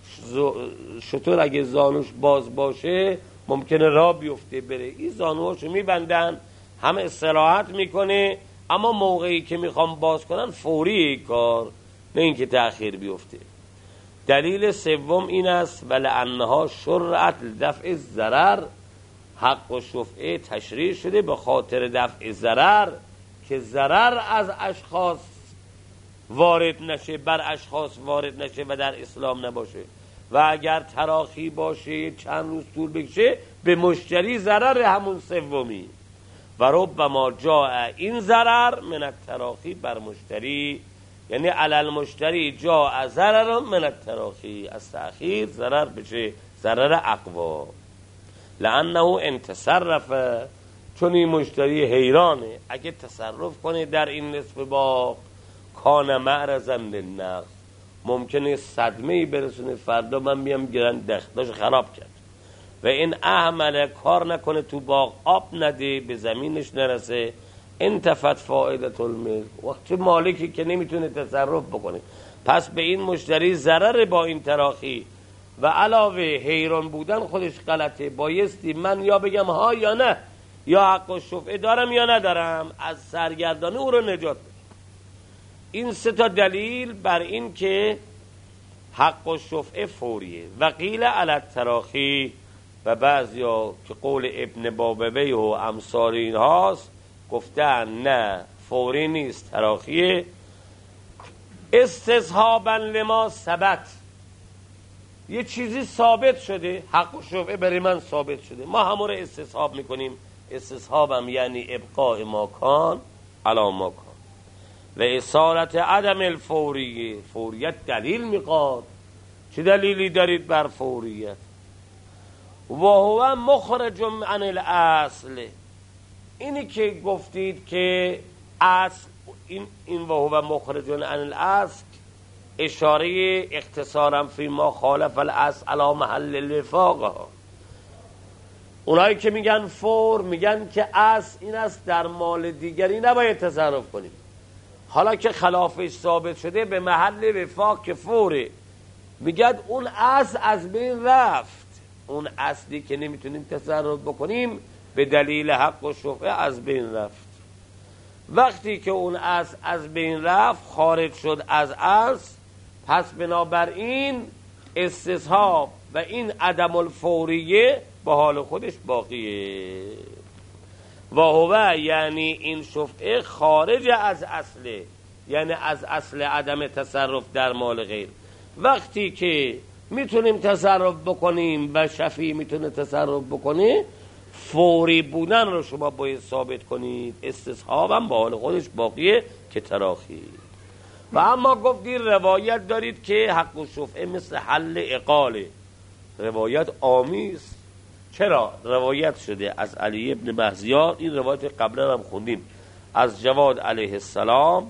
شتر اگه زانوش باز باشه ممکنه راه بیفته بره. این زانوهاشو میبندن، همه استراحت میکنه، اما موقعی که میخوام باز کنن فوری کار، نه اینکه تأخیر بیفته. دلیل سوم این است ولانها شرعت دفع ضرر، حق و شفعه تشریع شده به خاطر دفع ضرر که ضرر از اشخاص وارد نشه، بر اشخاص وارد نشه و در اسلام نباشه. و اگر تراخی باشه چند روز طول بکشه به مشتری ضرر همون سومی. و ربما جاء این ضرر من التراخی بر مشتری، یعنی علی المشتری جاء ضرر من التراخی، از تأخیر ضرر بشه ضرر اقوا. لانه ان تصرف، چون این مشتری حیرانه، اگه تصرف کنه در این نصف باغ کان معرضا للنقص، ممکنه صدمه‌ای برسونه، فردا من بیام گرن دختاش خراب کرد. و این احمل کار نکنه تو باغ آب نده به زمینش نرسه، انتفت فائدت الملک، وقتی مالکی که نمیتونه تصرف بکنه، پس به این مشتری ضرر با این تراخی و علاوه حیران بودن خودش غلطه. بایستی من یا بگم ها یا نه، یا حق و شفعه دارم یا ندارم، از سرگردانی او رو نجات بده. این سه تا دلیل بر این که حق و شفعه فوریه. و قیل علی التراخی، و بعضیا که قول ابن بابوی و امثال این هاست گفتن نه فوری نیست، تراخیه. استصحابا لما ثبت، یه چیزی ثابت شده، حق و شفعه برای من ثابت شده، ما همون رو استصحاب میکنیم. استصحابم یعنی ابقاء ماکان علی ماکان. و اصالت عدم الفوریه، فوریت دلیل میخواد. چه دلیلی دارید بر فوریت؟ و هو مخرج عن الاصل، اینی که گفتید که اصل این و هو مخرج عن الاصل اشاره اختصارا فی ما خالف الاصل علی محل الوفاق. اونایی که میگن فور میگن که اصل این است در مال دیگری نباید تصرف کنیم، حالا که خلافش ثابت شده به محل وفاق که فوره، میگن اون اصل از بین رفت. اون اصلی که نمیتونیم تصرف بکنیم به دلیل حق و شفعه از بین رفت. وقتی که اون اصل از بین رفت، خارج شد از اصل، پس بنابراین استصحاب و این عدم الفوریه به حال خودش باقیه. و هو یعنی این شفعه خارج از اصله، یعنی از اصل عدم تصرف در مال غیر. وقتی که میتونیم تصرف بکنیم و شفیع میتونه تصرف بکنه، فوری بودن رو شما باید ثابت کنید. استصحاب هم به حال خودش باقیه که تراخی. و اما گفتید روایت دارید که حق و شفعه مثل حل اقاله، روایت آمیز. چرا؟ روایت شده از علی ابن مهزیار، این روایت قبلا هم خوندیم، از جواد علیه السلام،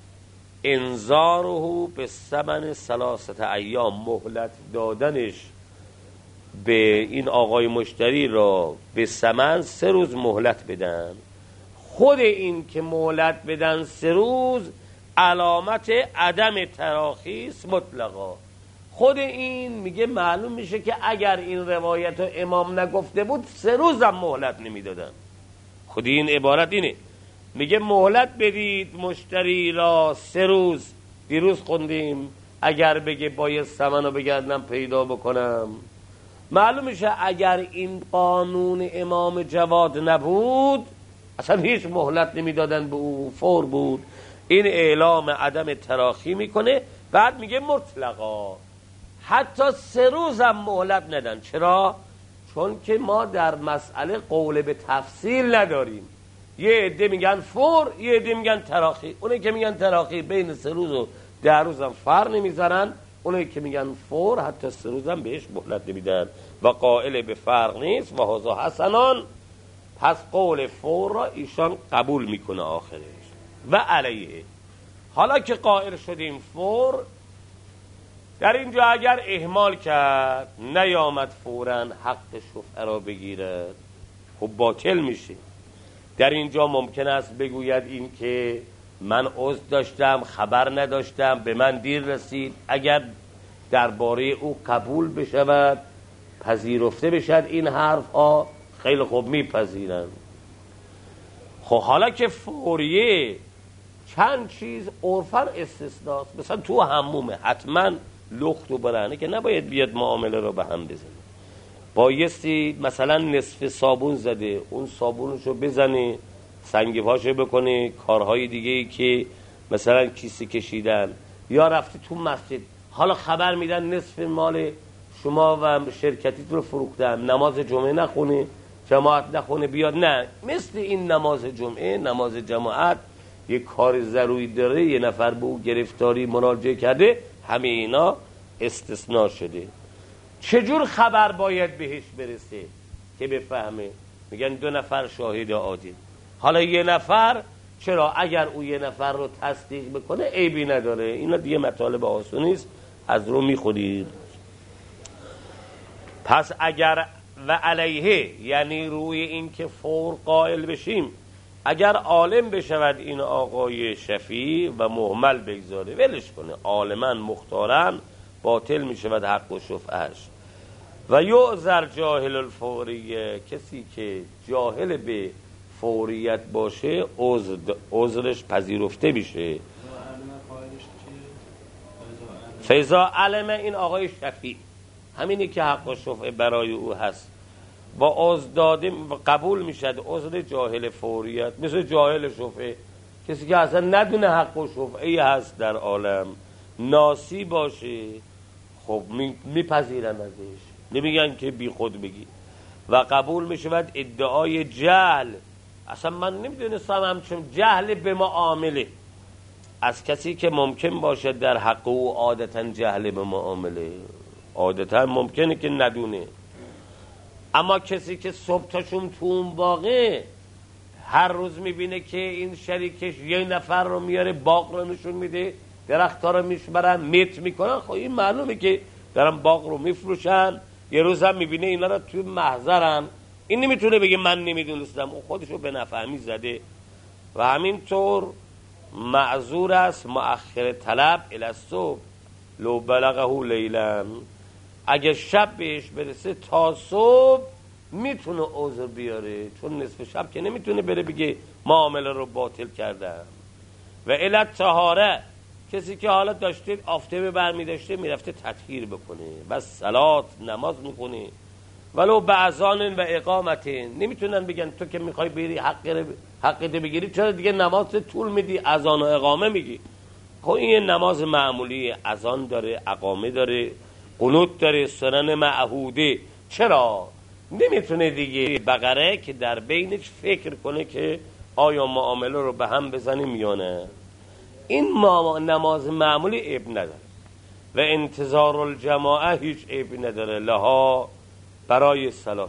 انذاره به ثمن 3 ایام، مهلت دادنش به این آقای مشتری را به ثمن 3 روز مهلت بدن. خود این که مهلت بدن 3 روز علامت عدم تراخی است مطلقا. خود این میگه معلوم میشه که اگر این روایت رو امام نگفته بود 3 روز هم مهلت نمیدادن. خود این عبارت اینه، میگه مهلت بدید مشتری را 3 روز. دیروز خوندیم اگر بگه باید ثمن رو بگردم پیدا بکنم. معلوم میشه اگر این قانون امام جواد نبود اصلا هیچ مهلت نمیدادن به او، فور بود. این اعلام عدم تراخی میکنه. بعد میگه مطلقا حتی 3 روز هم مهلت ندن. چرا؟ چون که ما در مسئله قول به تفصیل نداریم. یه عده میگن فور، یه عده میگن تراخی. اونایی که میگن تراخی بین 3 روز و 10 روز هم فرق نمیذارن، اونایی که میگن فور حتی 3 روز هم بهش مهلت نمیدن و قائل به فرق نیست. و هذا حسنان، پس قول فور را ایشان قبول میکنه آخرش. و علیه، حالا که قائل شدیم فور، در اینجا اگر اهمال کرد نیامد فوراً حق شفعه را بگیرد، خب باطل میشه. در اینجا ممکن است بگوید این که من عذر داشتم، خبر نداشتم، به من دیر رسید. اگر درباره او قبول بشود، پذیرفته بشد این حرف ها، خیلی خوب میپذیرن. خب حالا که فوریه چند چیز عرفاً استثناست. مثلا تو حمومه حتما لخت و برهنه که نباید بیاد معامله رو به هم بزنه، بایستی مثلا نصف صابون زده اون صابونشو بزنه، سنگ پاشو بکنه، کارهای دیگه ای که مثلا کیسه کشیدن، یا رفته تو مسجد حالا خبر میدن نصف مال شما و شرکتی رو فروختن، نماز جمعه نخونه، جماعت نخونه، بیاد. نه، مثل این نماز جمعه، نماز جماعت یک کار ضروری داره، یه نفر به او گرفتاری مراجعه کرده، همه اینا استثناء شده. چجور خبر باید بهش برسه که بفهمه؟ میگن 2 نفر شاهد عادل. حالا 1 نفر چرا؟ اگر او 1 نفر رو تصدیق بکنه عیبی نداره. اینا دیگه مطالب آسونی است، از رو میخونید. پس اگر و علیه، یعنی روی این که فور قائل بشیم، اگر عالم بشود این آقای شفیع و مهمل بگذاره، ولش کنه، عالما مختارن، باطل میشود حق و شفعش. و یعذر جاهل الفوریه، کسی که جاهل به فوریت باشه عذرش پذیرفته میشه. فیضا علم، این آقای شفیع همینی که حق و شفعه برای او هست، با عذر داده قبول میشد. عذر جاهل فوریت مثل جاهل شفعه، کسی که اصلا ندونه حق و شفعه هست در عالم، ناسی باشه، خب میپذیرن ازش، نمیگن که بی خود بگی. و قبول میشود ادعای جهل، اصلا من نمیدونستم همچون جهل به معامله، از کسی که ممکن باشه در حق او عادتا جهل به معامله، عادتا ممکنه که ندونه. اما کسی که صبح تا شم تو اون باغه هر روز میبینه که این شریکش 1 نفر رو میاره، باغ رو نشون میده، درخت‌ها رو میشمرن، متر میکنن، خب این معلومه که دارن باغ رو میفروشن. یه روز هم میبینه اینا رو توی محضرن، این نمیتونه بگه من نمیدونستم، اون خودشو به نفهمی زده. و همینطور معذور است مؤخر طلب الی الصبح لو بلغه لیلا، اگه شب بهش برسه تا صبح میتونه عذر بیاره، چون نصف شب که نمیتونه بره بگه معامله رو باطل کردم. و الی طهاره، کسی که حالا داشته آفتابه برمی داشته میرفته تطهیر بکنه، بس صلات نماز میکنه، ولو بعضان و اقامتین، نمیتونن بگن تو که میخوای بری حقت بگیری چرا دیگه نماز طول میدی، اذان و اقامه میگی. خب این نماز معمولی، اذان داره، اقامه داره، قنوت داره، سنن معهوده، چرا نمیتونه دیگه بقره که در بینش فکر کنه که آیا معامله رو به هم بزنیم یا نه؟ این نماز معمولی عیب نداره. و انتظار الجماعه هیچ عیبی نداره لها، برای صلات.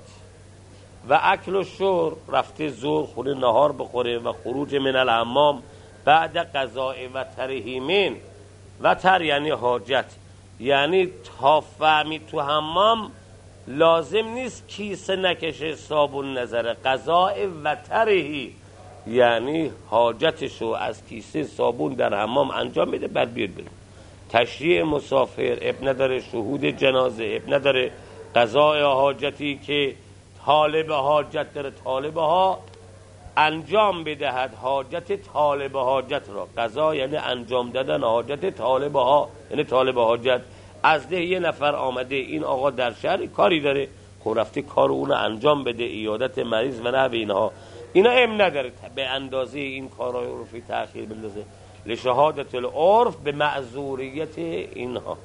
و اکل و شرب، رفته زور خونه نهار بخوره و خروج من الحمام بعد قضاء وتره من، وتر یعنی حاجت، یعنی تا فهمی تو حمام لازم نیست کیسه نکشه صابون نظره، قضاء وتره یعنی حاجتشو از کیسه صابون در حمام انجام میده بعد بیاد بره. تشریع مسافر اب نداره، شهود جنازه اب نداره، قضاء حاجتی که طالب حاجت داره طالب ها انجام بدهد حاجت طالب حاجت را. قضا یعنی انجام دادن حاجت طالب ها، یعنی طالب حاجت از ده 1 نفر آمده، این آقا در شهر کاری داره، خب رفته کار اون انجام بده، عیادت مریض و نحو اینها، اینا ام نداره به اندازه این کارهای عرفی تأخیر بندازه، لشهادت العرف به معذوریت اینها.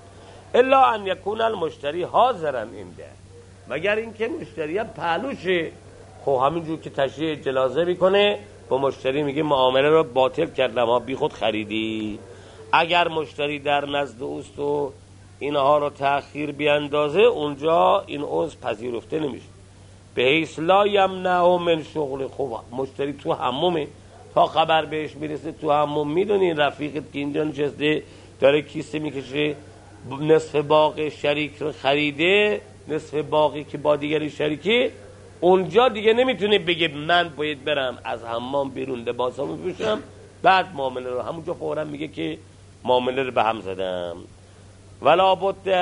الا ان یکون المشتری حاضرا اینده، مگر اینکه مشتری پهلوشه، خب همینجور که تشریع جنازه میکنه با مشتری میگه معامله رو باطل کردم ها، بی خود خریدی. اگر مشتری در نزد اوست و اینها رو تأخیر بیاندازه، اونجا این عذر پذیرفته نمیشه. به حیث لا یمنعه من شغل. خب مشتری تو حمومه، تا خبر بهش میرسه تو حموم، میدونی رفیقت که اینجا نشسته داره کیسه میکشه، نصف باغ شریک رو خریده، نصف باقی که با دیگری شریکی، اونجا دیگه نمیتونه بگه من باید برم از حمام بیرون لباسامو بپوشم بعد معامله رو، همونجا فوراً میگه که معامله رو به هم زدم. ولا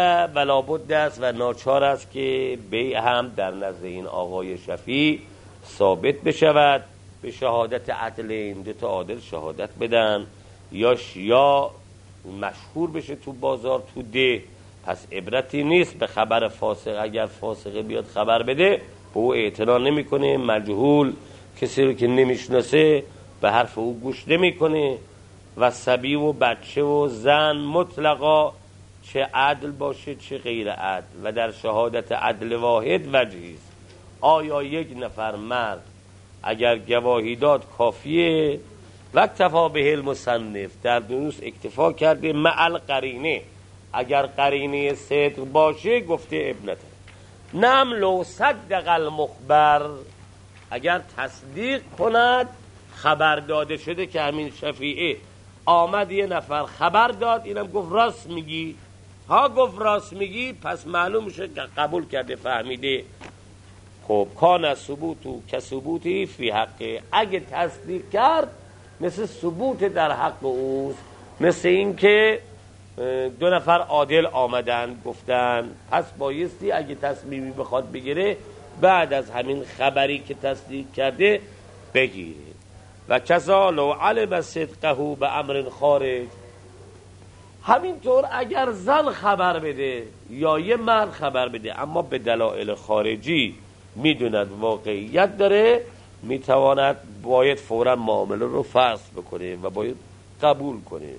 بد است و ناچار است که بیع هم در نزد این آقای شفیع ثابت بشود به شهادت عدلین، دو تا عادل شهادت بدن، یا مشهور بشه تو بازار تو ده، پس عبرتی نیست به خبر فاسق. اگر فاسقه بیاد خبر بده به او اعتنا نمیکنه، مجهول کسی رو که نمیشناسه به حرف او گوش نمیکنه. و صبی و بچه و زن مطلقا چه عدل باشه چه غیر عدل. و در شهادت عدل واحد وجهی است، آیا یک نفر مرد اگر گواهی داد کافیه؟ و اکتفا به المصنف، در دروس اکتفا کرده مع قرینه، اگر قرینه صدق باشه گفته ابنته. نم لو صدق المخبر، اگر تصدیق کند خبر داده شده که همین شفیعه آمد یه نفر خبر داد، اینم گفت راست میگی، ها گفت راست میگی، پس معلوم میشه که قبول کرده، فهمیده. خب کان ثبوتو که ثبوتی فی حقه، اگه تصدیق کرد مثل ثبوت در حق اوست، مثل این که دو نفر عادل آمدن گفتن، پس بایستی اگه تصمیمی بخواد بگیره بعد از همین خبری که تصدیق کرده بگیره. و کذا لو علم صدقه به امر خارج، همینطور اگر زن خبر بده یا یه مرد خبر بده اما به دلایل خارجی میدوند واقعیت داره، میتواند باید فورا معامله رو فسخ بکنه و باید قبول کنه.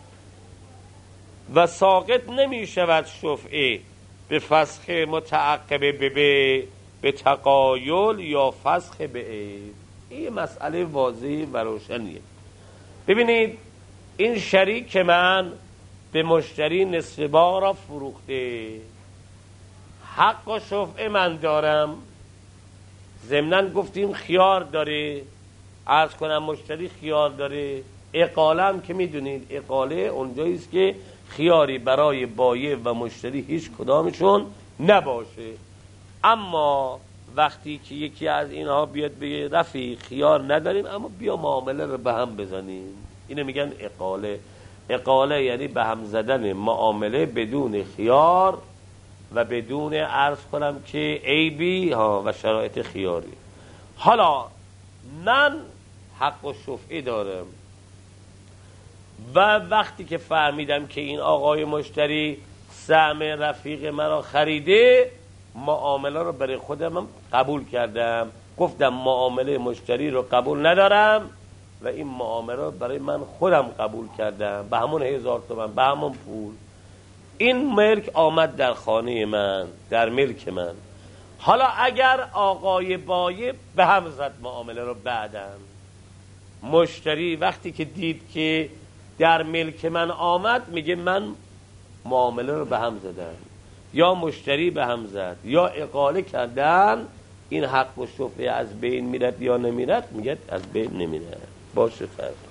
و ساقط نمی شود شفعه به فسخ متعقب به تقایل یا فسخ به عیب. این مسئله واضحی و روشنیه. ببینید این شریک من به مشتری نصف باغ را فروخته، حق و شفعه من دارم، ضمناً گفتیم خیار داره، عرض کنم مشتری خیار داره. اقاله هم که میدونید اقاله اونجاییست که خیاری برای بایع و مشتری هیچ کدامشون نباشه. اما وقتی که یکی از اینها بیاد بگه رفیق خیار نداریم اما بیا معامله رو به هم بزنیم، اینو میگن اقاله. اقاله یعنی به هم زدن معامله بدون خیار و بدون عرض کنم که عیبی و شرایط خیاری. حالا من حق و شفعه دارم و وقتی که فهمیدم که این آقای مشتری سهم رفیق مرا خریده، معامله رو برای خودم قبول کردم، گفتم معامله مشتری رو قبول ندارم و این معامله رو برای من خودم قبول کردم به همون 1000 تومان، به همون پول. این ملک آمد در خانه من، در ملک من. حالا اگر آقای بایع به هم زد معامله رو، بعدم مشتری وقتی که دید که در ملک من آمد میگه من معامله رو به هم زدم، یا مشتری به هم زد یا اقاله کردن، این حق و شفعه از بین میرد یا نمیرد؟ میگه از بین نمیرد. باشه فرق.